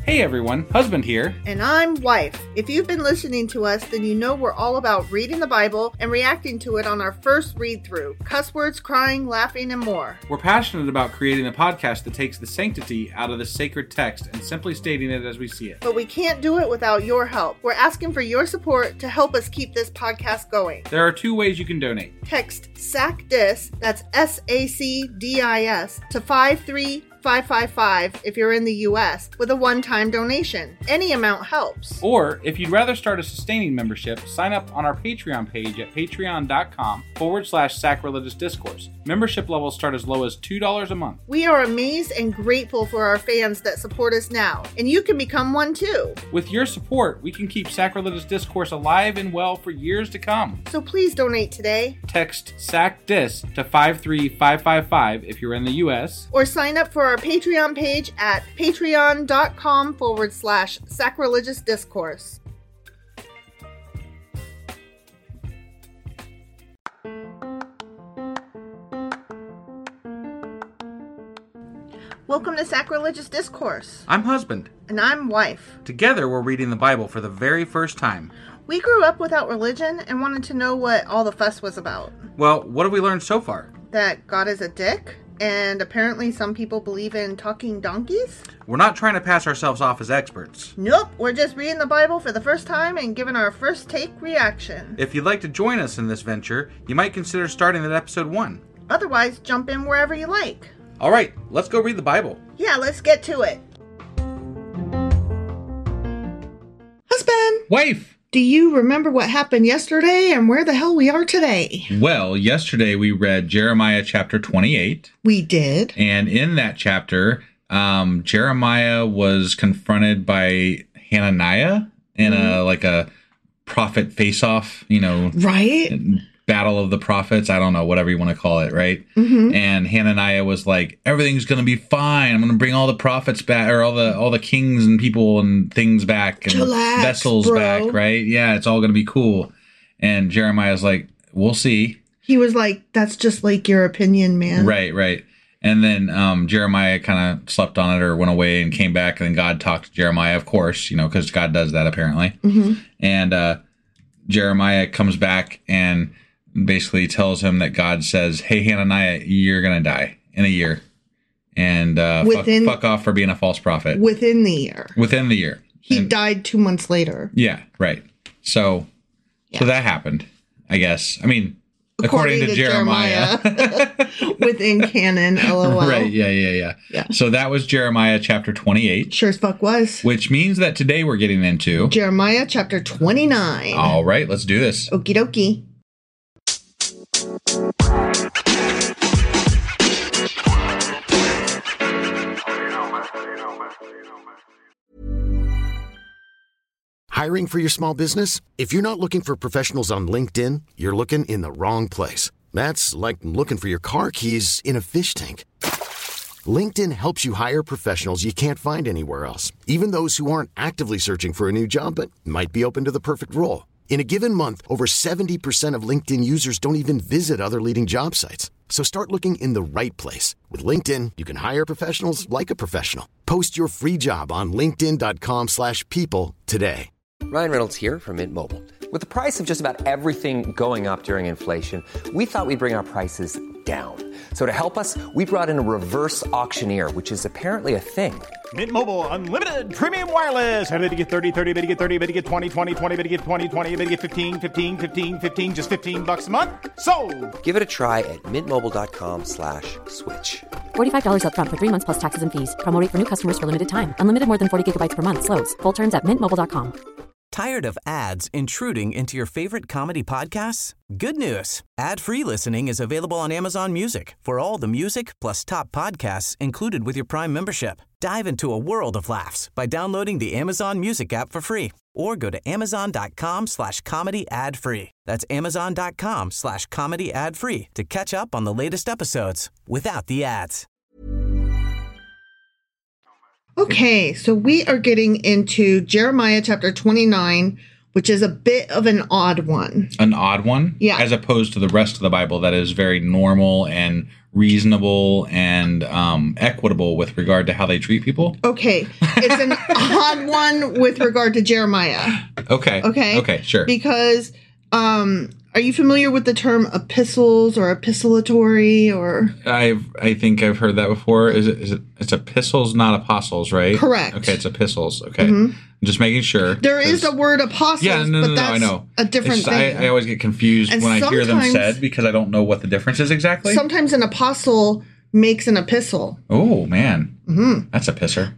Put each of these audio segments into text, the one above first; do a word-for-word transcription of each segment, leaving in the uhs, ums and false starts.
Hey everyone, husband here. And I'm wife. If you've been listening to us, then you know we're all about reading the Bible and reacting to it on our first read-through. Cuss words, crying, laughing, and more. We're passionate about creating a podcast that takes the sanctity out of the sacred text and simply stating it as we see it. But we can't do it without your help. We're asking for your support to help us keep this podcast going. There are two ways you can donate. Text SACDIS, that's S A C D I S, to five three five five five if you're in the U S with a one-time donation. Any amount helps. Or, if you'd rather start a sustaining membership, sign up on our Patreon page at patreon.com forward slash sacrilegious discourse. Membership levels start as low as two dollars a month. We are amazed and grateful for our fans that support us now, and you can become one too. With your support, we can keep Sacrilegious Discourse alive and well for years to come. So please donate today. Text SACDIS to five three five five five if you're in the U S. Or sign up for our Patreon page at patreon.com forward slash sacrilegious discourse. Welcome to Sacrilegious Discourse. I'm husband. And I'm wife. Together, we're reading the Bible for the very first time. We grew up without religion and wanted to know what all the fuss was about. Well, what have we learned so far? That God is a dick, and apparently some people believe in talking donkeys. We're not trying to pass ourselves off as experts. Nope, we're just reading the Bible for the first time and giving our first take reaction. If you'd like to join us in this venture, you might consider starting at episode one. Otherwise, jump in wherever you like. All right, let's go read the Bible. Yeah, let's get to it. Husband! Wife! Do you remember what happened yesterday and where the hell we are today? Well, yesterday we read Jeremiah chapter twenty-eight. We did. And in that chapter, um, Jeremiah was confronted by Hananiah in mm. a like a prophet face-off, you know. Right. Battle of the prophets. I don't know, whatever you want to call it, right? Mm-hmm. And Hananiah was like, everything's going to be fine. I'm going to bring all the prophets back, or all the all the kings and people and things back, and Chillax, vessels bro. back, right? Yeah, it's all going to be cool. And Jeremiah's like, we'll see. He was like, that's just like your opinion, man. Right, right. And then um, Jeremiah kind of slept on it or went away and came back, and then God talked to Jeremiah, of course, you know, because God does that apparently. Mm-hmm. And uh, Jeremiah comes back and basically tells him that God says, hey, Hananiah, you're going to die in a year. And uh, within, fuck, fuck off for being a false prophet. Within the year. Within the year. He and, died two months later. Yeah, right. So, yeah. so that happened, I guess. I mean, according, according to, to Jeremiah. Jeremiah. Within canon, lol. Right, yeah, yeah, yeah, yeah. So that was Jeremiah chapter twenty-eight. Sure as fuck was. Which means that today we're getting into Jeremiah chapter twenty-nine. All right, let's do this. Okie dokie. Hiring for your small business? If you're not looking for professionals on LinkedIn, you're looking in the wrong place. That's like looking for your car keys in a fish tank. LinkedIn helps you hire professionals you can't find anywhere else, even those who aren't actively searching for a new job but might be open to the perfect role. In a given month, over seventy percent of LinkedIn users don't even visit other leading job sites. So start looking in the right place. With LinkedIn, you can hire professionals like a professional. Post your free job on linkedin.com slash people today. Ryan Reynolds here from Mint Mobile. With the price of just about everything going up during inflation, we thought we'd bring our prices down. So to help us, we brought in a reverse auctioneer, which is apparently a thing. Mint Mobile Unlimited Premium Wireless. How to get thirty, thirty, how to get thirty, how to get twenty, twenty, twenty, how to get twenty, twenty, how to get fifteen, fifteen, fifteen, fifteen, just fifteen bucks a month? Sold! Give it a try at mintmobile.com slash switch. forty-five dollars up front for three months plus taxes and fees. Promo rate for new customers for limited time. Unlimited more than forty gigabytes per month. Slows full terms at mint mobile dot com. Tired of ads intruding into your favorite comedy podcasts? Good news. Ad-free listening is available on Amazon Music for all the music plus top podcasts included with your Prime membership. Dive into a world of laughs by downloading the Amazon Music app for free or go to amazon.com slash comedy ad free. That's amazon.com slash comedy ad free to catch up on the latest episodes without the ads. Okay, so we are getting into Jeremiah chapter twenty-nine, which is a bit of an odd one. An odd one? Yeah. As opposed to the rest of the Bible that is very normal and reasonable and um, equitable with regard to how they treat people. Okay. It's an odd one with regard to Jeremiah. Okay. Okay. Okay, sure. Because um, are you familiar with the term epistles or epistolatory or? I've I think I've heard that before. Is it is it it's epistles, not apostles, right? Correct. Okay, it's epistles. Okay. Mm-hmm. I'm just making sure. There is a word apostles, yeah, no, no, but no, that's I know. a different it's, thing. I, I always get confused And when I hear them sometimes- said because I don't know what the difference is exactly. Sometimes an apostle makes an epistle. Oh, man. Mm-hmm. That's a pisser.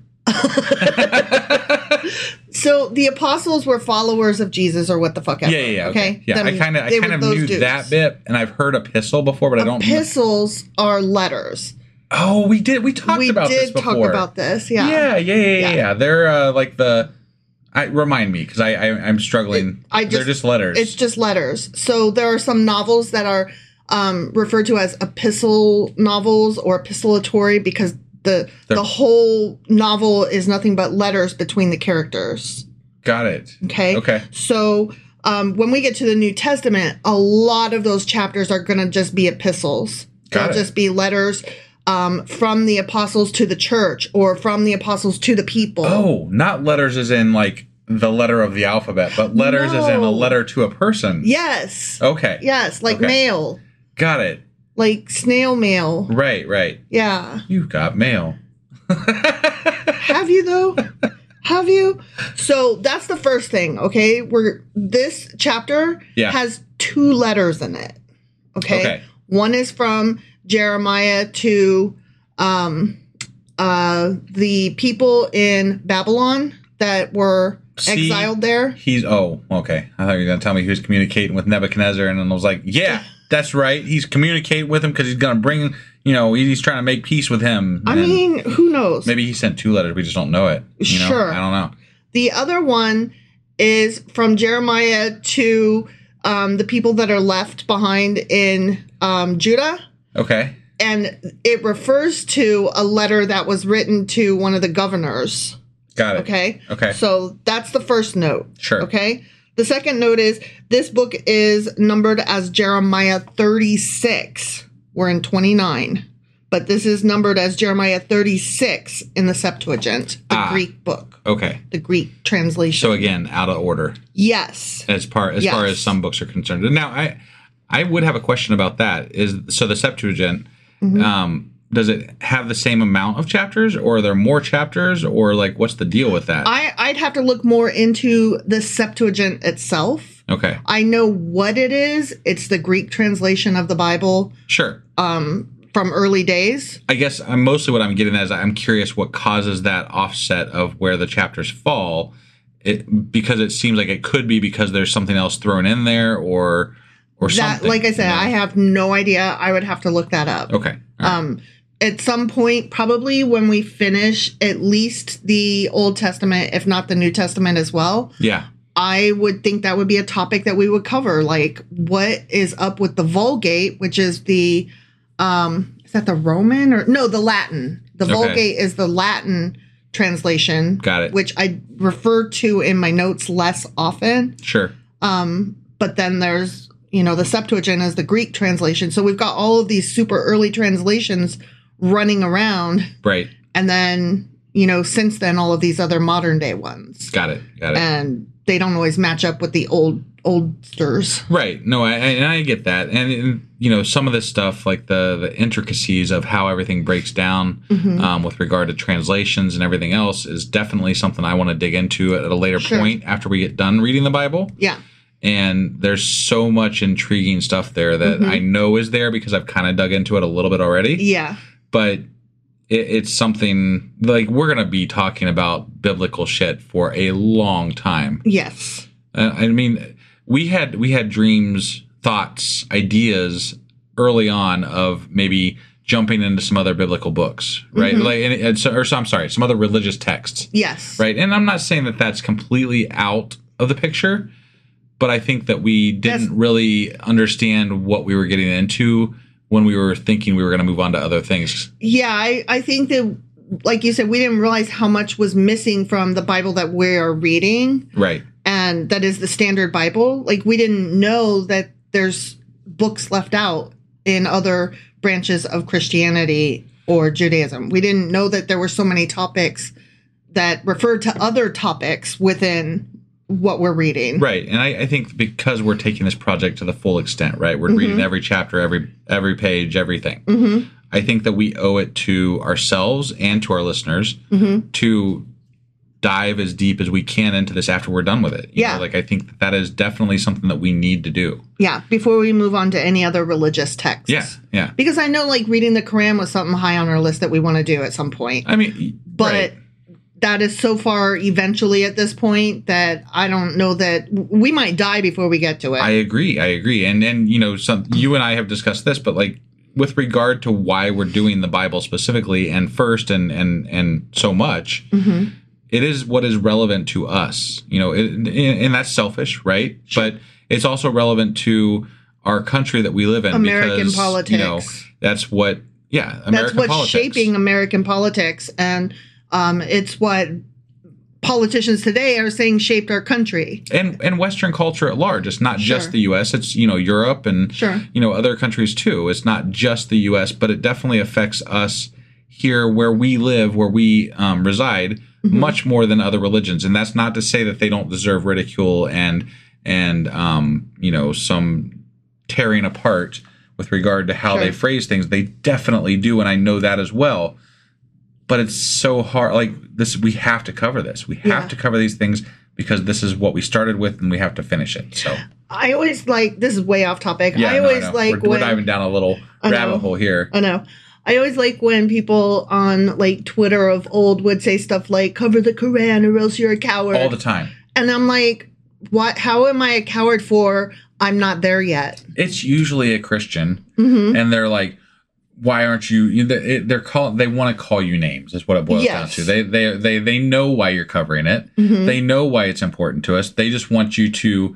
So the apostles were followers of Jesus or what the fuck ever. Yeah, yeah, yeah. Okay. Okay. Yeah, Them- I kind of I they kind were of those knew dudes. that bit, and I've heard epistle before, but I don't. Epistles are letters. Oh, we did. We talked we about this did before. talk about this. Yeah. Yeah, yeah, yeah, yeah. Yeah. yeah. They're uh, like the. I remind me because I, I I'm struggling. I just, They're just letters. It's just letters. So there are some novels that are um, referred to as epistle novels or epistolatory because the They're- the whole novel is nothing but letters between the characters. Got it. Okay. Okay. So um, when we get to the New Testament, a lot of those chapters are going to just be epistles. Got They'll it. just be letters um, from the apostles to the church or from the apostles to the people. Oh, not letters as in like the letter of the alphabet, but letters as in a No. letter to a person. Yes. Okay. Yes, like Okay. mail, Got it. like snail mail. Right, right. Yeah. You've got mail. Have you though? Have you? So that's the first thing, okay? We're this chapter Yeah. has two letters in it. Okay? Okay. One is from Jeremiah to um uh the people in Babylon that were See? exiled there. He's oh, okay. I thought you were gonna tell me he was communicating with Nebuchadnezzar, and then I was like, yeah, that's right. He's communicating with him because he's gonna bring, you know, he's trying to make peace with him. I And mean, who knows? maybe he sent two letters. We just don't know it. You know? Sure. I don't know. The other one is from Jeremiah to um, the people that are left behind in um, Judah. Okay. And it refers to a letter that was written to one of the governors. Got it. Okay. Okay. So that's the first note. Sure. Okay. The second note is this book is numbered as Jeremiah thirty-six. We're in twenty-nine. But this is numbered as Jeremiah thirty-six in the Septuagint, the Ah. Greek book, Okay. the Greek translation. So again, out of order Yes. as par as Yes. far as some books are concerned. Now, I I would have a question about that. Is so the Septuagint, Mm-hmm. um, does it have the same amount of chapters, or are there more chapters, or like what's the deal with that? I, I'd have to look more into the Septuagint itself. okay. I know what it is. It's the Greek translation of the Bible Sure. um, from early days. I guess I'm mostly what I'm getting at is I'm curious what causes that offset of where the chapters fall. It because it seems like it could be because there's something else thrown in there, or or That, something. like I said, you know? I have no idea. I would have to look that up. Okay. All right. Um, at some point, probably when we finish at least the Old Testament, if not the New Testament as well, yeah. I would think that would be a topic that we would cover. Like, what is up with the Vulgate, which is the, um, is that the Roman or no, the Latin? The Okay. Vulgate is the Latin translation. Got it. Which I refer to in my notes less often. Sure. Um, but then there's, you know, the Septuagint is the Greek translation. So we've got all of these super early translations running around. Right. And then, you know, since then, all of these other modern day ones. Got it. Got it. And they don't always match up with the old oldsters. Right. No, I, I, and I get that. And, and, you know, some of this stuff, like the, the intricacies of how everything breaks down Mm-hmm. um, with regard to translations and everything else is definitely something I want to dig into at a later Sure. point after we get done reading the Bible. Yeah. And there's so much intriguing stuff there that Mm-hmm. I know is there because I've kind of dug into it a little bit already. Yeah. But it, it's something like we're going to be talking about biblical shit for a long time. Yes. Uh, I mean, we had we had dreams, thoughts, ideas early on of maybe jumping into some other biblical books, right? Mm-hmm. Like, and, and so, or so, I'm sorry, some other religious texts, Yes. right? And I'm not saying that that's completely out of the picture, but I think that we didn't That's- really understand what we were getting into when we were thinking we were going to move on to other things. Yeah. I, I think that, like you said, we didn't realize how much was missing from the Bible that we are reading. Right. And that is the standard Bible. Like, we didn't know that there's books left out in other branches of Christianity or Judaism. We didn't know that there were so many topics that referred to other topics within what we're reading. Right. And I, I think because we're taking this project to the full extent, right? We're mm-hmm. reading every chapter, every every page, everything. Mm-hmm. I think that we owe it to ourselves and to our listeners mm-hmm. to dive as deep as we can into this after we're done with it. You yeah. know, like I think that, that is definitely something that we need to do. Yeah. Before we move on to any other religious texts. Yeah. Yeah. Because I know like reading the Quran was something high on our list that we want to do at some point. I mean, but right. that is so far eventually at this point that I don't know that we might die before we get to it. I agree. I agree. And then, you know, some, you and I have discussed this, but like with regard to why we're doing the Bible specifically and first and, and, and so much, mm-hmm. it is what is relevant to us, you know, it, and, and that's selfish, right? Sure. But it's also relevant to our country that we live in. American because, politics. You know, that's what, yeah, American That's what's politics. shaping American politics. And um, it's what politicians today are saying shaped our country. And and Western culture at large. It's not Sure. just the U S. It's, you know, Europe and, Sure. you know, other countries too. It's not just the U S, but it definitely affects us here where we live, where we um, reside, mm-hmm. much more than other religions. And that's not to say that they don't deserve ridicule and, and um, you know, some tearing apart with regard to how Sure. they phrase things. They definitely do, and I know that as well. But it's so hard. Like this, we have to cover this. We have Yeah. to cover these things because this is what we started with, and we have to finish it. So I always like, this is way off topic. yeah, I no, always I know. like we're, when, we're diving down a little I know. rabbit hole here. I know. I always like when people on like Twitter of old would say stuff like, cover the Quran or else you're a coward. All the time. And I'm like, what? How am I a coward for? I'm not there yet. It's usually a Christian, Mm-hmm. and they're like, "Why aren't you?" you they- They're call. They want to call you names. Is what it boils Yes. down to. They they they they know why you're covering it. Mm-hmm. They know why it's important to us. They just want you to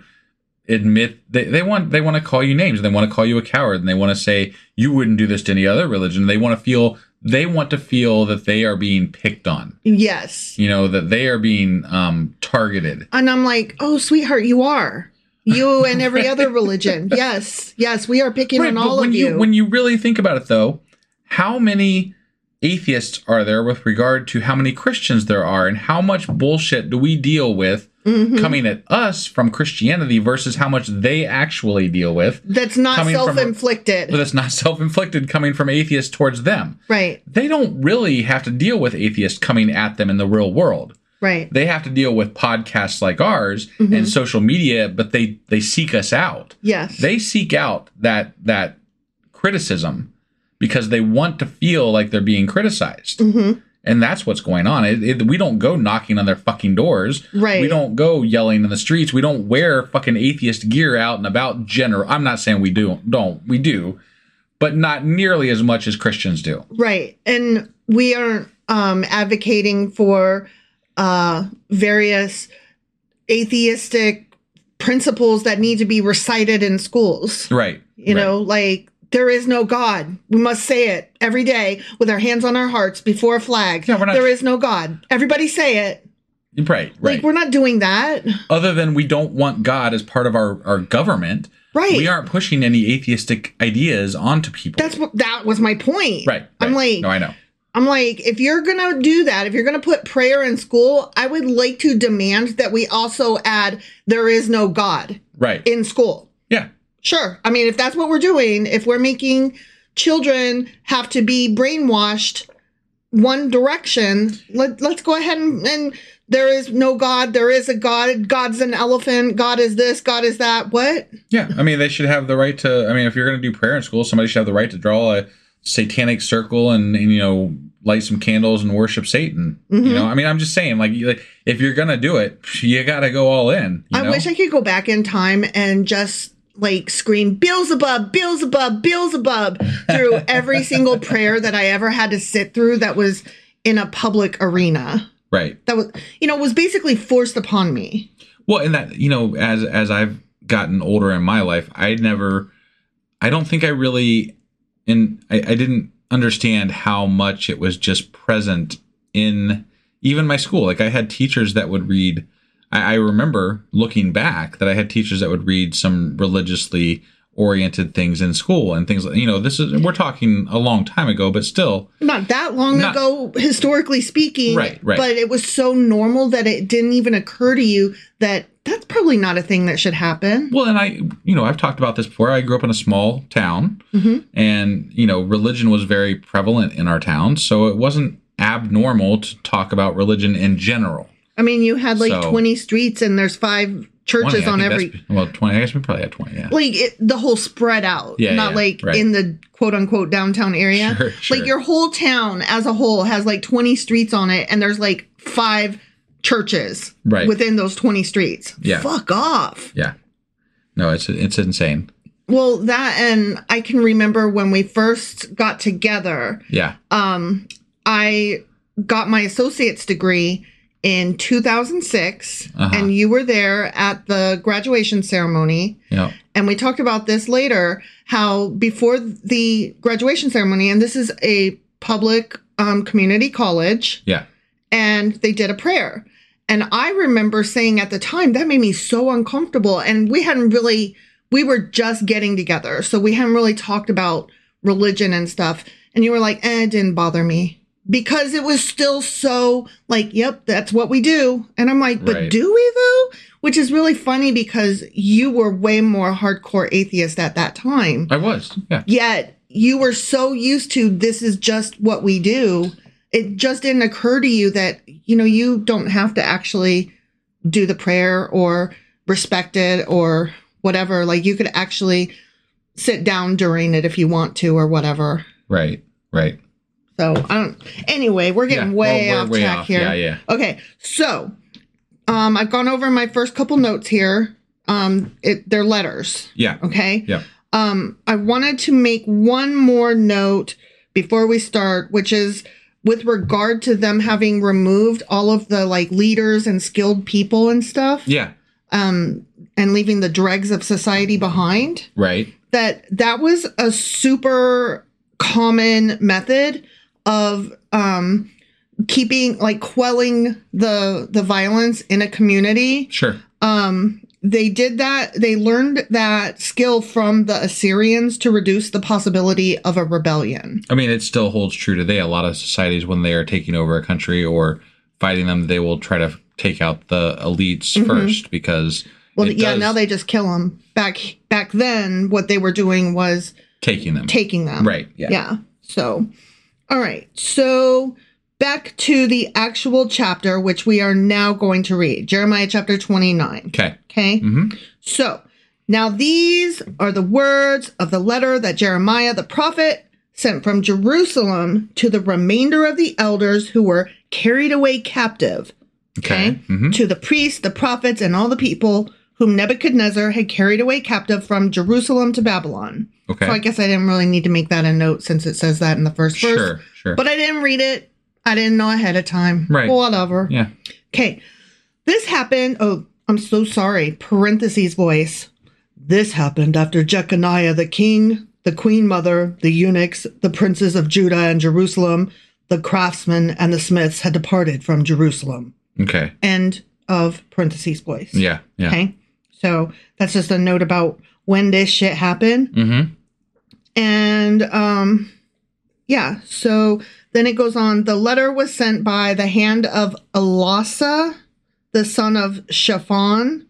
admit they, they want they want to call you names. They want to call you a coward, and they want to say you wouldn't do this to any other religion. They want to feel they want to feel that they are being picked on. Yes. You know, that they are being um, targeted. And I'm like, oh, sweetheart, you are. You and every other religion. Yes. Yes, we are picking Right, on but all when of you. When you really think about it, though, how many atheists are there with regard to how many Christians there are, and how much bullshit do we deal with mm-hmm. coming at us from Christianity versus how much they actually deal with? That's not coming from- self-inflicted. That's not self-inflicted coming from atheists towards them. Right. They don't really have to deal with atheists coming at them in the real world. Right. They have to deal with podcasts like ours Mm-hmm. and social media, but they, they seek us out. Yes. They seek out that that criticism because they want to feel like they're being criticized. Mm-hmm. And that's what's going on. It, it, we don't go knocking on their fucking doors. Right. We don't go yelling in the streets. We don't wear fucking atheist gear out and about general. I'm not saying we do. Don't. We do. But not nearly as much as Christians do. Right. And we aren't um, advocating for uh, various atheistic principles that need to be recited in schools. Right. You right. know, like, there is no God. We must say it every day with our hands on our hearts before a flag. Yeah, we're not- there is no God. Everybody say it. Right, right. Like, we're not doing that. Other than we don't want God as part of our, our government. Right. We aren't pushing any atheistic ideas onto people. That's what, that was my point. right, right. I'm like, No, I know. I'm like, if you're going to do that, if you're going to put prayer in school, I would like to demand that we also add, there is no God Right. in school. Yeah. Sure. I mean, if that's what we're doing, if we're making children have to be brainwashed one direction, let, let's go ahead and, and there is no God. There is a God. God's an elephant. God is this. God is that. What? Yeah. I mean, they should have the right to, I mean, if you're going to do prayer in school, somebody should have the right to draw a satanic circle and, and you know, light some candles and worship Satan. Mm-hmm. You know, I mean, I'm just saying, like, you, like if you're going to do it, you got to go all in. You I know? wish I could go back in time and just like scream Beelzebub, Beelzebub, Beelzebub through every single prayer that I ever had to sit through that was in a public arena. Right. That was, you know, was basically forced upon me. Well, and that, you know, as, as I've gotten older in my life, I never, I don't think I really, and I, I didn't understand how much it was just present in even my school. Like I had teachers that would read, I, I remember looking back that I had teachers that would read some religiously oriented things in school and things like, you know, this is, we're talking a long time ago, but still. Not that long not, ago, historically speaking. Right, right. But it was so normal that it didn't even occur to you that that's probably not a thing that should happen. Well, and I, you know, I've talked about this before. I grew up in a small town mm-hmm. and, you know, religion was very prevalent in our town. So it wasn't abnormal to talk about religion in general. I mean, you had like so, twenty streets and there's five churches twenty, on every. Well, twenty, I guess we probably had twenty, yeah. Like it, the whole spread out. Yeah, not yeah, like right. in the quote unquote downtown area. Sure, sure. Like your whole town as a whole has like twenty streets on it and there's like five churches right. within those twenty streets. Yeah. Fuck off. Yeah. No, it's it's insane. Well, that, and I can remember when we first got together. Yeah. Um, I got my associate's degree in two thousand six, uh-huh. and you were there at the graduation ceremony. Yeah. And we talked about this later, how before the graduation ceremony, and this is a public um, community college. Yeah. And they did a prayer. And I remember saying at the time, that made me so uncomfortable. And we hadn't really, we were just getting together. So we hadn't really talked about religion and stuff. And you were like, eh, it didn't bother me. Because it was still so like, yep, that's what we do. And I'm like, but right. do we though? Which is really funny because you were way more hardcore atheist at that time. I was, yeah. Yet you were so used to this is just what we do. It just didn't occur to you that, you know, you don't have to actually do the prayer or respect it or whatever. Like you could actually sit down during it if you want to or whatever. Right, right. So I don't. Anyway, we're getting yeah. way well, off way track off. here. Yeah, yeah. Okay, so um, I've gone over my first couple notes here. Um, it, they're letters. Yeah. Okay. Yeah. Um, I wanted to make one more note before we start, which is with regard to them having removed all of the like leaders and skilled people and stuff. Yeah. Um, and leaving the dregs of society behind. Right. That that was a super common method of um, keeping, like, quelling the the violence in a community. Sure. Um, they did that. They learned that skill from the Assyrians to reduce the possibility of a rebellion. I mean, it still holds true today. A lot of societies, when they are taking over a country or fighting them, they will try to take out the elites mm-hmm. first because. Well, yeah, does... now they just kill them. Back back then, what they were doing was taking them. Taking them. Right. Yeah. Yeah. So, all right. So back to the actual chapter, which we are now going to read. Jeremiah chapter twenty-nine. Okay. Okay. Mm-hmm. So now these are the words of the letter that Jeremiah the prophet sent from Jerusalem to the remainder of the elders who were carried away captive. Okay. okay? Mm-hmm. To the priests, the prophets, and all the people whom Nebuchadnezzar had carried away captive from Jerusalem to Babylon. Okay. So I guess I didn't really need to make that a note since it says that in the first verse. Sure, sure. But I didn't read it. I didn't know ahead of time. Right. Whatever. Yeah. Okay. This happened. Oh, I'm so sorry. Parentheses voice. This happened after Jeconiah the king, the queen mother, the eunuchs, the princes of Judah and Jerusalem, the craftsmen, and the smiths had departed from Jerusalem. Okay. End of parentheses voice. Yeah. Yeah. Okay. So that's just a note about when this shit happened. Mm-hmm. And, um, yeah. So then it goes on. The letter was sent by the hand of Elasa, the son of Shaphan,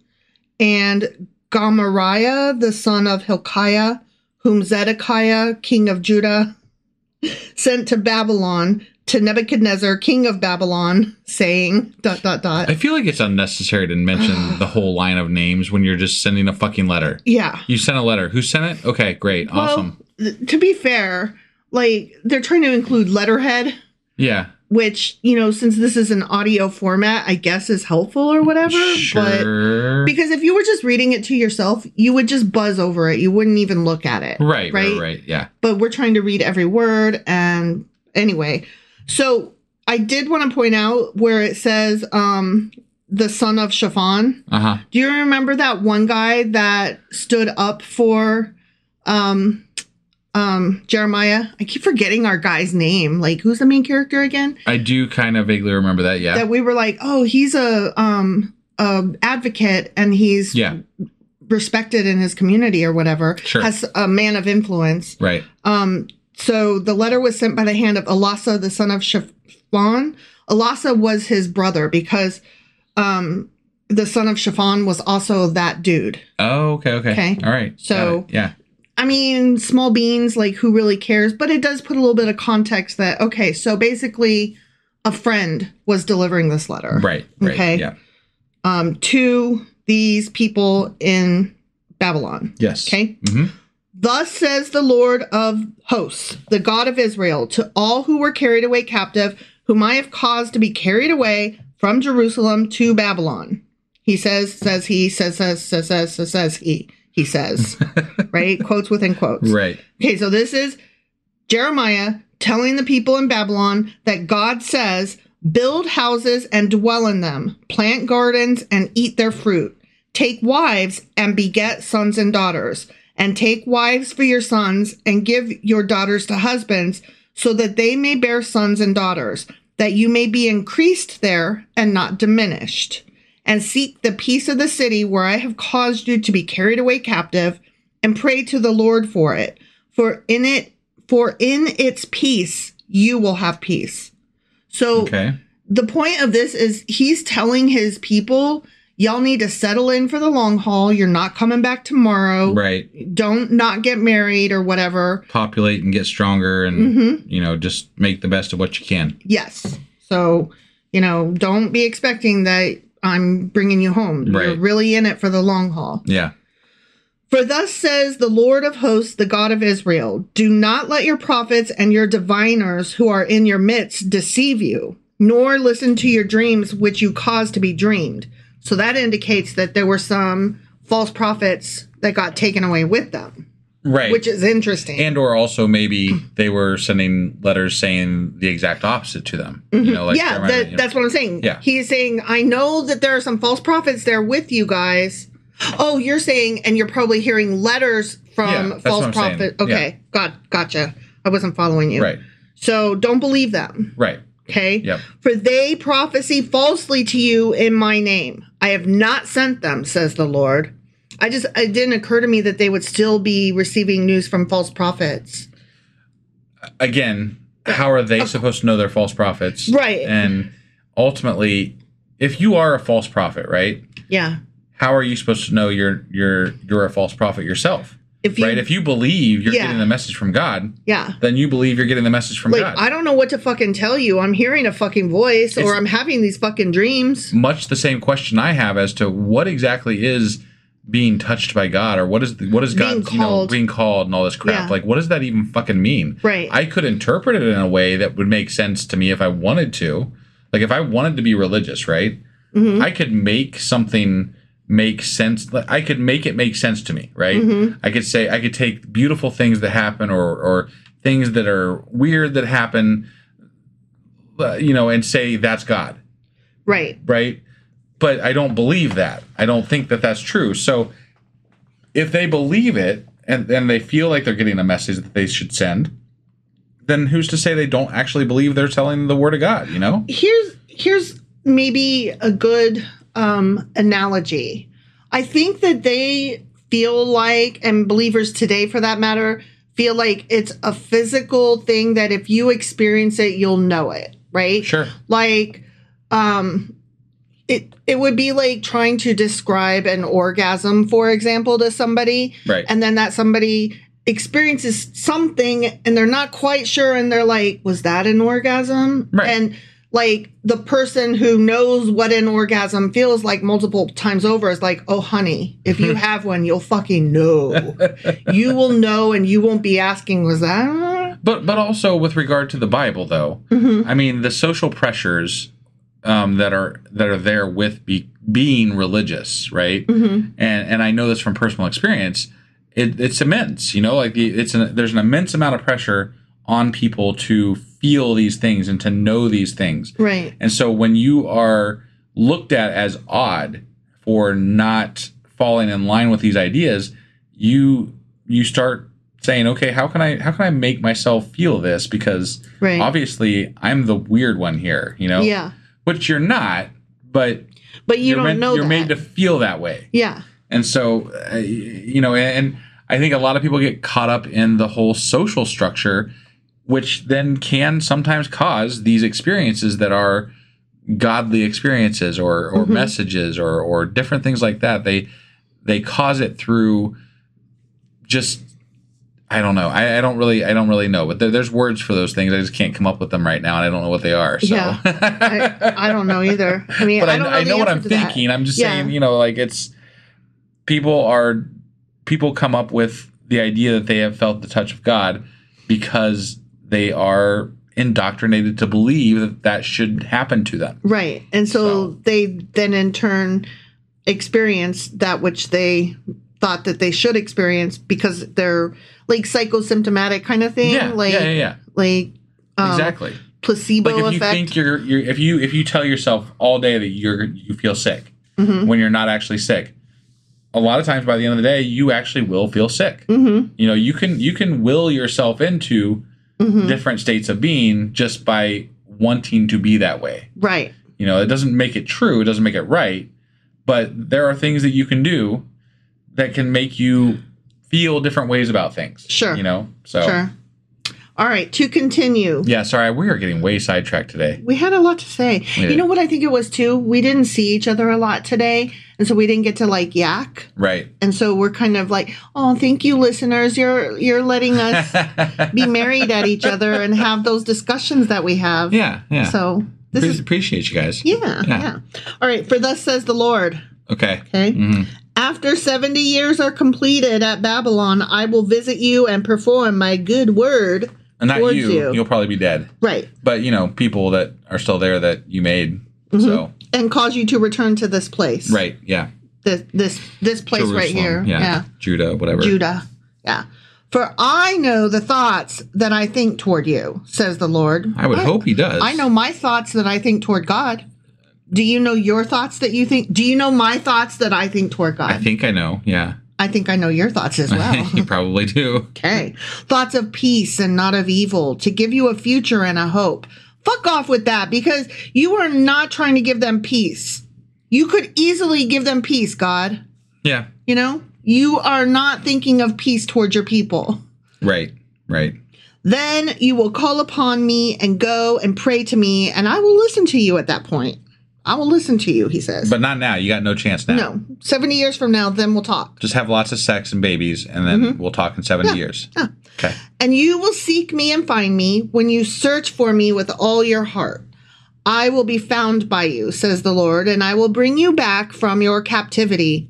and Gamariah, the son of Hilkiah, whom Zedekiah, king of Judah, sent to Babylon, to Nebuchadnezzar, king of Babylon, saying, dot, dot, dot. I feel like it's unnecessary to mention the whole line of names when you're just sending a fucking letter. Yeah. You sent a letter. Who sent it? Okay, great. Well, awesome. Th- to be fair, like, they're trying to include letterhead. Yeah. Which, you know, since this is an audio format, I guess is helpful or whatever. Sure. But because if you were just reading it to yourself, you would just buzz over it. You wouldn't even look at it. Right, right, right, right. Yeah. But we're trying to read every word. And anyway, so I did want to point out where it says um, the son of Shaphan. Uh-huh. Do you remember that one guy that stood up for um, um, Jeremiah? I keep forgetting our guy's name. Like, who's the main character again? I do kind of vaguely remember that, yeah. That we were like, oh, he's a, um, a advocate and he's yeah. respected in his community or whatever, Sure. has a man of influence. Right. Um, so the letter was sent by the hand of Elasa, the son of Shaphan. Elasa was his brother because um, the son of Shaphan was also that dude. Oh, okay, okay. Okay. All right. So, Got it. Yeah. I mean, small beans, like, who really cares? But it does put a little bit of context that, okay, so basically a friend was delivering this letter. Right. Right. Okay. Yeah. Um, to these people in Babylon. Yes. Okay. Mm-hmm. Thus says the Lord of hosts, the God of Israel, to all who were carried away captive, whom I have caused to be carried away from Jerusalem to Babylon. He says, says he, says, says, says, says, says, says he, he says, right? Quotes within quotes. Right. Okay, so this is Jeremiah telling the people in Babylon that God says, build houses and dwell in them, plant gardens and eat their fruit, take wives and beget sons and daughters, and take wives for your sons and give your daughters to husbands, so that they may bear sons and daughters, that you may be increased there and not diminished. And seek the peace of the city where I have caused you to be carried away captive, and pray to the Lord for it. For in it, for in its peace, you will have peace. So Okay. the point of this is he's telling his people, y'all need to settle in for the long haul. You're not coming back tomorrow. Right. Don't not get married or whatever. Populate and get stronger, and Mm-hmm. you know, just make the best of what you can. Yes. So, you know, don't be expecting that I'm bringing you home. You're Right. really in it for the long haul. Yeah. For thus says the Lord of hosts, the God of Israel, do not let your prophets and your diviners who are in your midst deceive you, nor listen to your dreams which you cause to be dreamed. So that indicates that there were some false prophets that got taken away with them, Right. which is interesting. And or also maybe they were sending letters saying the exact opposite to them. You know, like yeah, Jeremiah, that, you know. that's what I'm saying. Yeah. He's saying, I know that there are some false prophets there with you guys. Oh, you're saying, and you're probably hearing letters from Yeah, that's false what I'm saying. prophets. Okay, Yeah. got, gotcha. I wasn't following you. Right. So don't believe them. Right. Okay? Yep. For they prophesy falsely to you in my name. I have not sent them, says the Lord. I just, it didn't occur to me that they would still be receiving news from false prophets. Again, how are they supposed to know they're false prophets? Right. And ultimately, if you are a false prophet, right? Yeah. How are you supposed to know you're you're you're a false prophet yourself? If you, right? If you believe you're Yeah. getting the message from God, yeah. then you believe you're getting the message from Like, God. I don't know what to fucking tell you. I'm hearing a fucking voice, It's- or I'm having these fucking dreams. Much the same question I have as to what exactly is being touched by God, or what is what is Being God you know called. being called and all this crap. Yeah. Like, what does that even fucking mean? Right. I could interpret it in a way that would make sense to me if I wanted to. Like, if I wanted to be religious, right? Mm-hmm. I could make something make sense. Like, I could make it make sense to me, right? Mm-hmm. I could say I could take beautiful things that happen, or or things that are weird that happen, uh, you know, and say that's God. Right. Right? But I don't believe that. I don't think that that's true. So if they believe it, and, and they feel like they're getting a message that they should send, then who's to say they don't actually believe they're telling the word of God, you know? Here's here's maybe a good um, analogy. I think that they feel like, and believers today for that matter, feel like it's a physical thing that if you experience it, you'll know it, right? Sure. Like, um, it it would be like trying to describe an orgasm, for example, to somebody, Right. and then that somebody experiences something and they're not quite sure, and they're like, was that an orgasm? Right. And like the person who knows what an orgasm feels like multiple times over is like, oh, honey, if you have one, you'll fucking know. You will know, and you won't be asking, was that? But but also with regard to the Bible, though, Mm-hmm. I mean, the social pressures um, that are that are there with be, being religious, right? Mm-hmm. And and I know this from personal experience. It, it's immense, you know. Like the, it's an, there's an immense amount of pressure on people to feel these things and to know these things, Right. And so when you are looked at as odd for not falling in line with these ideas, you you start saying, okay, how can I how can I make myself feel this? Because Right. obviously I'm the weird one here, you know? Yeah. Which you're not, but But you you're don't meant, know you're that. made to feel that way. Yeah. And so, uh, you know, and I think a lot of people get caught up in the whole social structure, which then can sometimes cause these experiences that are godly experiences or, or mm-hmm. messages or, or different things like that. They, they cause it through just, I don't know. I, I don't really, I don't really know, but there, there's words for those things. I just can't come up with them right now, and I don't know what they are. So. Yeah, I, I don't know either. I mean, but I, I, don't know I know what I'm thinking. That. I'm just yeah. saying, you know, like it's people are people come up with the idea that they have felt the touch of God because they are indoctrinated to believe that that should happen to them. Right, and so, so. they then in turn experience that which they thought that they should experience because they're like psychosymptomatic kind of thing. Yeah, like, yeah, yeah, yeah. Like um, exactly placebo like if you effect. think you're, you're if you if you tell yourself all day that you're you feel sick mm-hmm. when you're not actually sick, a lot of times by the end of the day you actually will feel sick. Mm-hmm. You know, you can you can will yourself into mm-hmm. different states of being just by wanting to be that way. Right. You know, it doesn't make it true. It doesn't make it right. But there are things that you can do that can make you feel different ways about things. Sure. You know? So. Sure. All right. To continue. Yeah. Sorry. We are getting way sidetracked today. We had a lot to say. We you did. know what I think it was too? We didn't see each other a lot today. And so we didn't get to like yak. Right. And so we're kind of like, oh, thank you, listeners. You're you're letting us be married at each other and have those discussions that we have. Yeah. Yeah. So this Pre- is appreciate you guys. Yeah, yeah. Yeah. All right. For thus says the Lord. Okay. Okay. Mm-hmm. After seventy years are completed at Babylon, I will visit you and perform my good word and not towards you. you. You'll probably be dead. Right. But, you know, people that are still there that you made. Mm-hmm. So. And cause you to return to this place. Right. Yeah. This this this place Jerusalem. right here. Yeah. yeah. Judah, whatever. Judah. Yeah. For I know the thoughts that I think toward you, says the Lord. I would I, hope he does. I know my thoughts that I think toward God. Do you know your thoughts that you think? Do you know my thoughts that I think toward God? I think I know. Yeah. I think I know your thoughts as well. You probably do. Okay. Thoughts of peace and not of evil, to give you a future and a hope. Fuck off with that, because you are not trying to give them peace. You could easily give them peace, God. Yeah. You know, you are not thinking of peace towards your people. Right. Right. Then you will call upon me and go and pray to me, and I will listen to you at that point. I will listen to you, he says. But not now. You got no chance now. No. seventy years from now, then we'll talk. Just have lots of sex and babies, and then Mm-hmm. we'll talk in seventy Yeah. years. Yeah. Okay. And you will seek me and find me when you search for me with all your heart. I will be found by you, says the Lord, and I will bring you back from your captivity.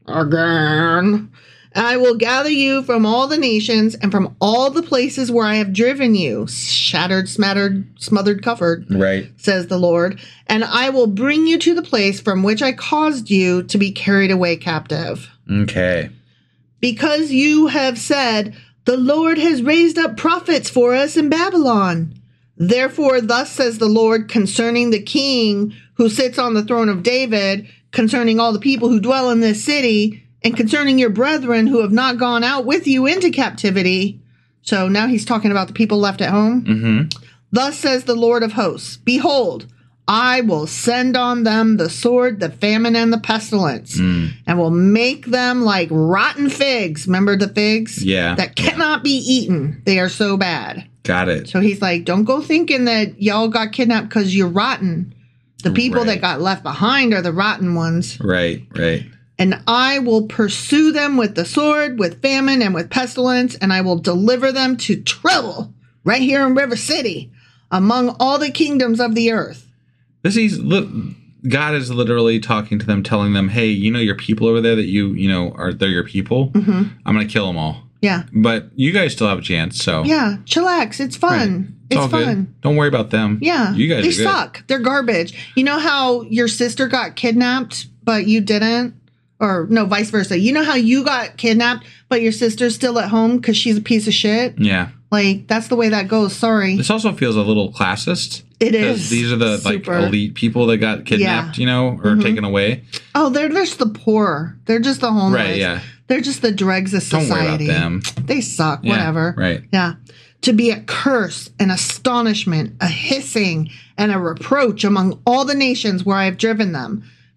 Again. I will gather you from all the nations and from all the places where I have driven you, shattered, smattered, smothered, covered, Right. says the Lord, and I will bring you to the place from which I caused you to be carried away captive. Okay. Because you have said, the Lord has raised up prophets for us in Babylon. Therefore, thus says the Lord concerning the king who sits on the throne of David, concerning all the people who dwell in this city, and concerning your brethren who have not gone out with you into captivity. So now he's talking about the people left at home. Mm-hmm. Thus says the Lord of hosts, behold, I will send on them the sword, the famine, and the pestilence, Mm. and will make them like rotten figs. Remember the figs? Yeah. That cannot be eaten. They are so bad. Got it. So he's like, don't go thinking that y'all got kidnapped because you're rotten. The people Right. that got left behind are the rotten ones. Right. Right. And I will pursue them with the sword, with famine, and with pestilence, and I will deliver them to trouble right here in River City among all the kingdoms of the earth. This is li- God is literally talking to them, telling them, "Hey, you know your people over there that you you know are they're your people. Mm-hmm. I'm gonna kill them all. Yeah, but you guys still have a chance. So yeah, chillax. It's fun. Right. It's, It's all fun. Good. Don't worry about them. Yeah, you guys they are good. suck. They're garbage. You know how your sister got kidnapped, but you didn't, or no, vice versa. You know how you got kidnapped, but your sister's still at home because she's a piece of shit. Yeah, like that's the way that goes. Sorry. This also feels a little classist. It Because is. these are the Super. like elite people that got kidnapped, Yeah. you know, or Mhm. taken away. Oh, they're just the poor. They're just the homeless. Right, yeah. They're just the dregs of Don't society. worry about them. They suck. Yeah, Whatever. right. Yeah. To be a curse, an astonishment, a hissing, and a reproach among all the nations where I have driven them,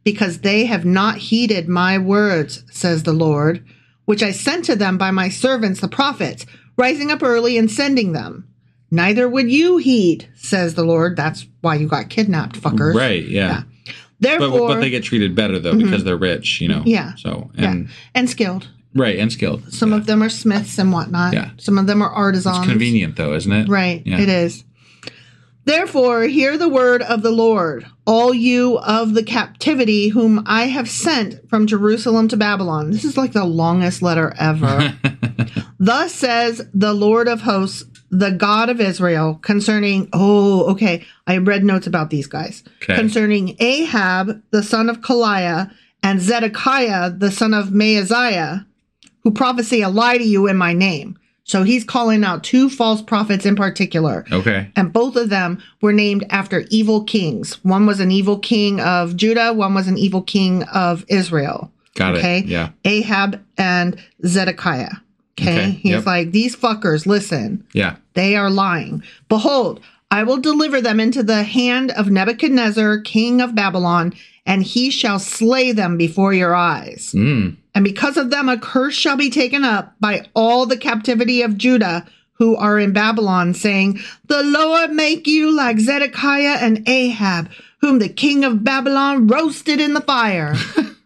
because they have not heeded my words, says the Lord, which I sent to them by my servants, the prophets, rising up early and sending them. Neither would you heed, says the Lord. That's why you got kidnapped, fuckers. Right, yeah. yeah. Therefore, but, but they get treated better, though, mm-hmm. because they're rich, you know. Yeah. So, and, yeah. And skilled. Right, and skilled. Some yeah. of them are smiths and whatnot. Yeah. Some of them are artisans. It's convenient, though, isn't it? Right, yeah. it is. Therefore, hear the word of the Lord, all you of the captivity whom I have sent from Jerusalem to Babylon. This is like the longest letter ever. Thus says the Lord of hosts, the God of Israel, concerning, oh, okay, I read notes about these guys. Okay. Concerning Ahab, the son of Kaliah, and Zedekiah, the son of Maaziah, who prophesy a lie to you in my name. So he's calling out two false prophets in particular. Okay. And both of them were named after evil kings. One was an evil king of Judah. One was an evil king of Israel. Got okay? it. Yeah. Ahab and Zedekiah. Okay. okay. He's yep. like, these fuckers, listen. Yeah. They are lying. Behold, I will deliver them into the hand of Nebuchadnezzar, king of Babylon, and he shall slay them before your eyes. Mm. And because of them, a curse shall be taken up by all the captivity of Judah who are in Babylon, saying, the Lord make you like Zedekiah and Ahab, whom the king of Babylon roasted in the fire.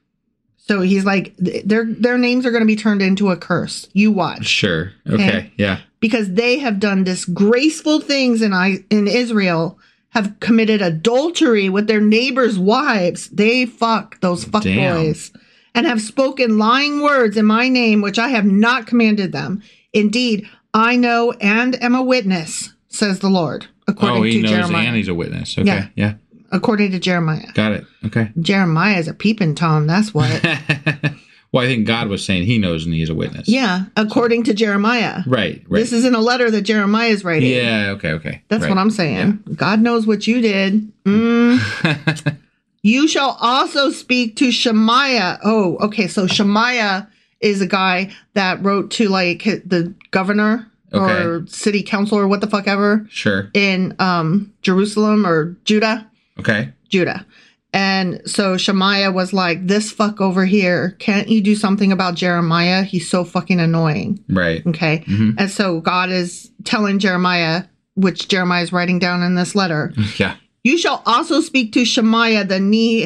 So he's like, their their names are going to be turned into a curse. You watch. Sure. Okay. okay. Yeah. Because they have done disgraceful things in I in Israel, have committed adultery with their neighbors' wives. They fuck those fuck Damn. boys. And have spoken lying words in my name, which I have not commanded them. Indeed, I know and am a witness, says the Lord, according oh, he to knows Jeremiah. And he's a witness. Okay. Yeah. yeah. According to Jeremiah. Got it. Okay. Jeremiah is a peeping Tom, that's what. Well, I think God was saying he knows and he's a witness. Yeah, according to Jeremiah. Right, right. This isn't a letter that Jeremiah is writing. Yeah, okay, okay. That's right. what I'm saying. Yeah. God knows what you did. Mm. You shall also speak to Shemaiah. Oh, okay. So Shemaiah is a guy that wrote to like the governor okay. or city council or what the fuck ever. Sure. In um, Jerusalem or Judah. Okay. Judah. And so Shemaiah was like, this fuck over here, can't you do something about Jeremiah? He's so fucking annoying. Right. Okay. Mm-hmm. And so God is telling Jeremiah, which Jeremiah is writing down in this letter. Yeah. You shall also speak to Shemaiah the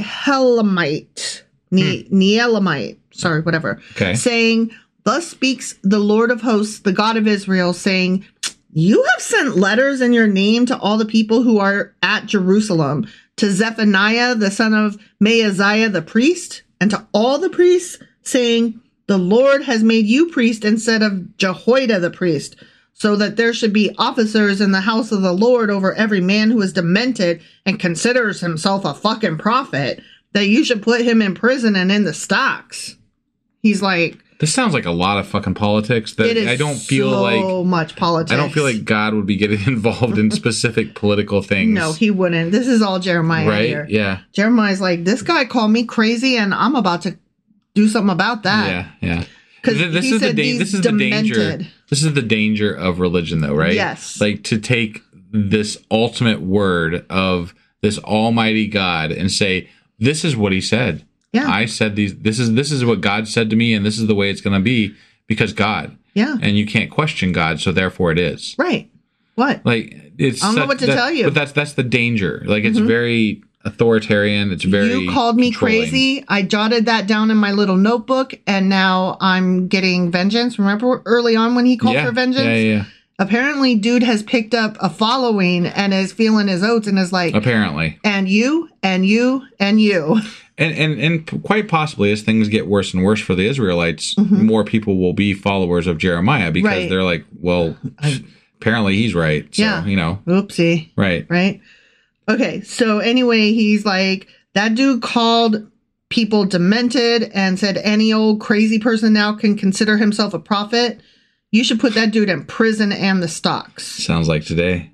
Nehelamite, ne- hmm. Nehelamite, sorry, whatever, okay. saying, thus speaks the Lord of hosts, the God of Israel, saying, you have sent letters in your name to all the people who are at Jerusalem, to Zephaniah, the son of Maaziah, the priest, and to all the priests, saying, the Lord has made you priest instead of Jehoiada the priest, so that there should be officers in the house of the Lord over every man who is demented and considers himself a fucking prophet, that you should put him in prison and in the stocks. He's like... This sounds like a lot of fucking politics that it is I don't feel so like... so much politics. I don't feel like God would be getting involved in specific political things. No, he wouldn't. This is all Jeremiah right? here. Yeah. Jeremiah's like, this guy called me crazy and I'm about to do something about that. Yeah, yeah. Because this he is said the da- this is the danger. This is the danger of religion, though, right? Yes. Like to take this ultimate word of this Almighty God and say, "This is what He said. Yeah. I said these. This is this is what God said to me, and this is the way it's going to be because God. Yeah. And you can't question God, so therefore it is. Right. What? Like it's. I don't know such, what to that, tell you. But that's that's the danger. Like it's mm-hmm. very authoritarian. It's very. You called me crazy. I jotted that down in my little notebook, and now I'm getting vengeance. Remember early on when he called yeah. for vengeance? Yeah, yeah, yeah. Apparently, dude has picked up a following and is feeling his oats and is like, apparently, and you, and you, and you. And and and quite possibly, as things get worse and worse for the Israelites, mm-hmm. more people will be followers of Jeremiah because right. they're like, well, I, apparently he's right. So, yeah. you know. Oopsie. Right. Right. Okay. So anyway, he's like, that dude called people demented and said any old crazy person now can consider himself a prophet. You should put that dude in prison and the stocks. Sounds like today.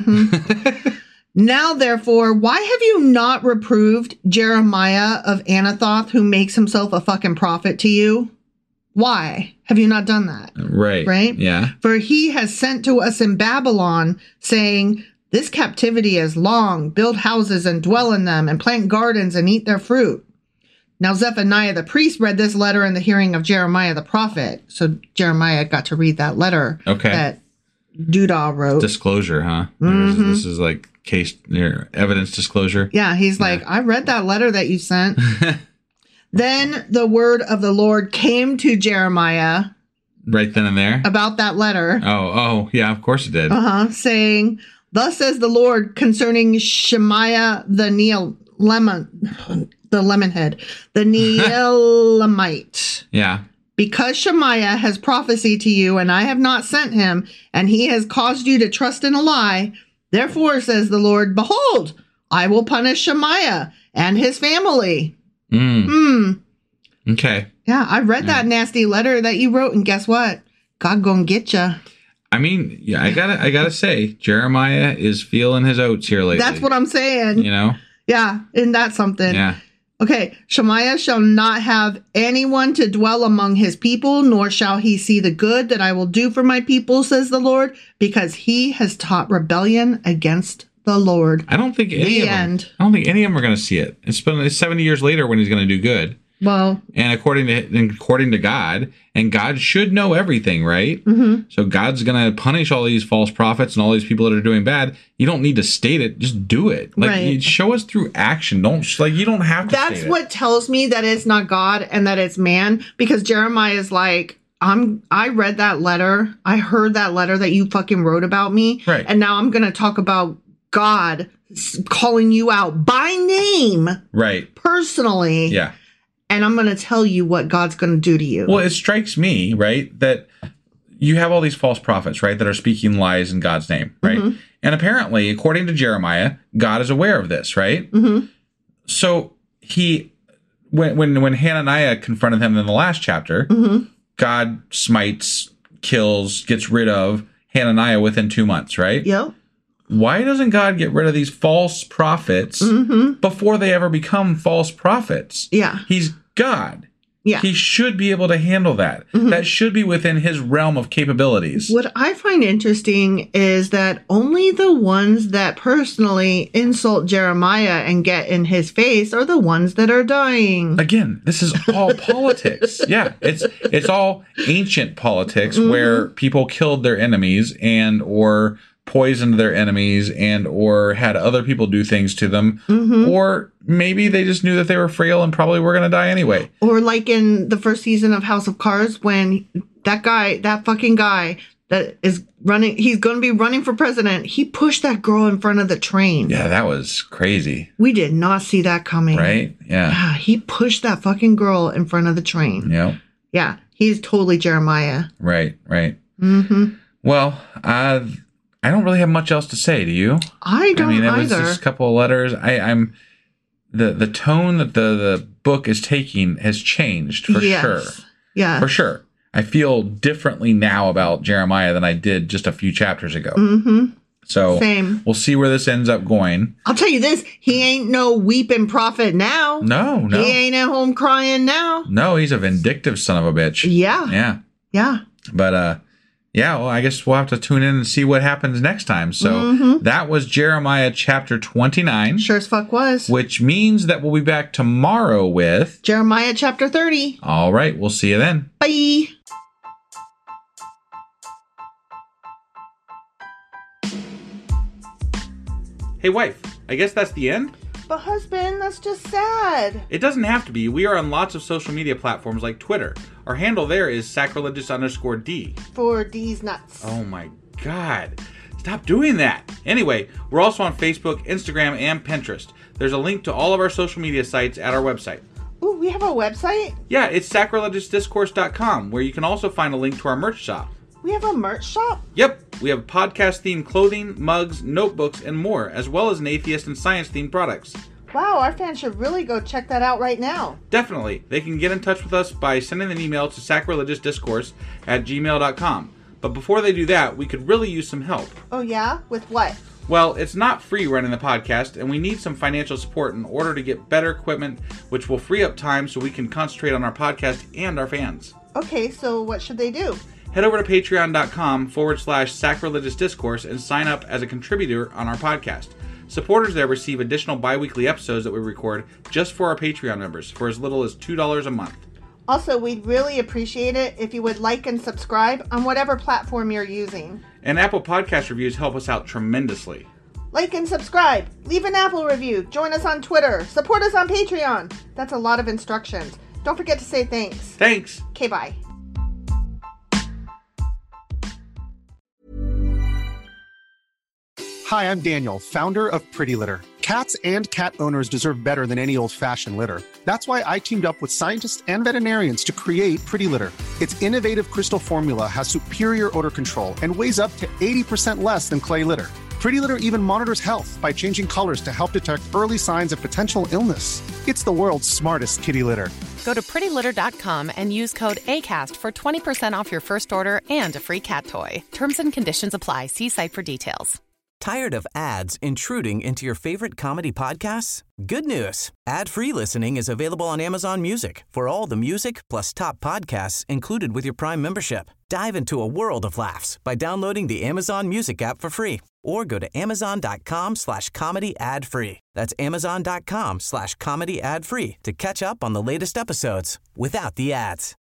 Mm-hmm. Now, therefore, why have you not reproved Jeremiah of Anathoth, who makes himself a fucking prophet to you? Why have you not done that? Right. Right? Yeah. For he has sent to us in Babylon, saying, this captivity is long. Build houses and dwell in them, and plant gardens and eat their fruit. Now Zephaniah the priest read this letter in the hearing of Jeremiah the prophet. So Jeremiah got to read that letter Okay. that Judah wrote. Disclosure, huh? Mhm. This, is, this is like case or evidence disclosure. Yeah, he's like, I read that letter that you sent. Then the word of the Lord came to Jeremiah Right then and there. about that letter. Oh, oh, yeah, of course it did. Uh-huh, saying, thus says the Lord concerning Shemaiah the Neel lemon the lemonhead, the Neelamite. Yeah. Because Shemaiah has prophesied to you, and I have not sent him, and he has caused you to trust in a lie, therefore says the Lord, behold, I will punish Shemaiah and his family. Mm. Hmm. Okay. Yeah, I read Yeah. that nasty letter that you wrote, and guess what? God gonna get you. I mean, yeah, I gotta, I gotta say, Jeremiah is feeling his oats here lately. That's what I'm saying. You know? Yeah, isn't that something? Yeah. Okay, Shemaiah shall not have anyone to dwell among his people, nor shall he see the good that I will do for my people, says the Lord, because he has taught rebellion against the Lord. I don't think any The of them. end. I don't think any of them are going to see it. It's been it's seventy years later when he's going to do good, Well, and according to and according to God, and God should know everything, right? mm-hmm. So God's going to punish all these false prophets and all these people that are doing bad. You don't need to state it; just do it. Like Right. you show us through action. Don't like you don't have to. That's state what It. tells me that it's not God and that it's man, because Jeremiah is like, I'm I read that letter. I heard that letter that you fucking wrote about me. Right. And now I'm going to talk about God s- calling you out by name Right. personally. Yeah. And I'm going to tell you what God's going to do to you. Well, it strikes me, right, that you have all these false prophets, right, that are speaking lies in God's name, right? Mm-hmm. And apparently, according to Jeremiah, God is aware of this, right? Mm-hmm. So he, when when when Hananiah confronted him in the last chapter, Mm-hmm. God smites, kills, gets rid of Hananiah within two months, right? Yep. Why doesn't God get rid of these false prophets Mm-hmm. before they ever become false prophets? Yeah. He's God. Yeah. He should be able to handle that. Mm-hmm. That should be within his realm of capabilities. What I find interesting is that only the ones that personally insult Jeremiah and get in his face are the ones that are dying. Again, this is all politics. Yeah, it's it's all ancient politics Mm-hmm. where people killed their enemies and or poisoned their enemies and or had other people do things to them, Mm-hmm. or maybe they just knew that they were frail and probably were going to die anyway. Or like in the first season of House of Cards, when that guy, that fucking guy that is running, he's going to be running for president, he pushed that girl in front of the train. Yeah, that was crazy, We did not see that coming. right? Yeah, Yeah, he pushed that fucking girl in front of the train. yeah, Yeah, he's totally Jeremiah. right, right. Mm-hmm. Well, uh, I don't really have much else to say. Do you? I don't I mean, it was either. just a couple of letters. I, I'm the the tone that the, the book is taking has changed for Yes. sure. Yeah. For sure. I feel differently now about Jeremiah than I did just a few chapters ago. Mm-hmm. So Same. we'll see where this ends up going. I'll tell you this, he ain't no weeping prophet now. No, no. He ain't at home crying now. No, he's a vindictive son of a bitch. Yeah. Yeah. Yeah. But uh yeah, well, I guess we'll have to tune in and see what happens next time. So Mm-hmm. that was Jeremiah chapter twenty-nine. Sure as fuck was. Which means that we'll be back tomorrow with. Jeremiah chapter thirty. All right, we'll see you then. Bye. Hey, wife, I guess that's the end? But husband, that's just sad. It doesn't have to be. We are on lots of social media platforms like Twitter. Our handle there is sacrilegious underscore D. For D's nuts. Oh my God. Stop doing that. Anyway, we're also on Facebook, Instagram, and Pinterest. There's a link to all of our social media sites at our website. Ooh, we have a website? Yeah, it's sacrilegious discourse dot com, where you can also find a link to our merch shop. We have a merch shop? Yep, we have podcast-themed clothing, mugs, notebooks, and more, as well as an atheist and science-themed products. Wow, our fans should really go check that out right now. Definitely. They can get in touch with us by sending an email to sacrilegiousdiscourse at gmail dot com. But before they do that, we could really use some help. Oh yeah? With what? Well, it's not free running the podcast, and we need some financial support in order to get better equipment, which will free up time so we can concentrate on our podcast and our fans. Okay, so what should they do? Head over to patreon dot com forward slash sacrilegious discourse and sign up as a contributor on our podcast. Supporters there receive additional bi-weekly episodes that we record just for our Patreon members for as little as two dollars a month. Also, we'd really appreciate it if you would like and subscribe on whatever platform you're using. And Apple Podcast reviews help us out tremendously. Like and subscribe, leave an Apple review, join us on Twitter, support us on Patreon. That's a lot of instructions. Don't forget to say thanks. Thanks. Okay, bye. Hi, I'm Daniel, founder of Pretty Litter. Cats and cat owners deserve better than any old-fashioned litter. That's why I teamed up with scientists and veterinarians to create Pretty Litter. Its innovative crystal formula has superior odor control and weighs up to eighty percent less than clay litter. Pretty Litter even monitors health by changing colors to help detect early signs of potential illness. It's the world's smartest kitty litter. Go to pretty litter dot com and use code ACAST for twenty percent off your first order and a free cat toy. Terms and conditions apply. See site for details. Tired of ads intruding into your favorite comedy podcasts? Good news. Ad-free listening is available on Amazon Music for all the music plus top podcasts included with your Prime membership. Dive into a world of laughs by downloading the Amazon Music app for free or go to amazon.com slash comedy ad free. That's amazon.com slash comedy ad free to catch up on the latest episodes without the ads.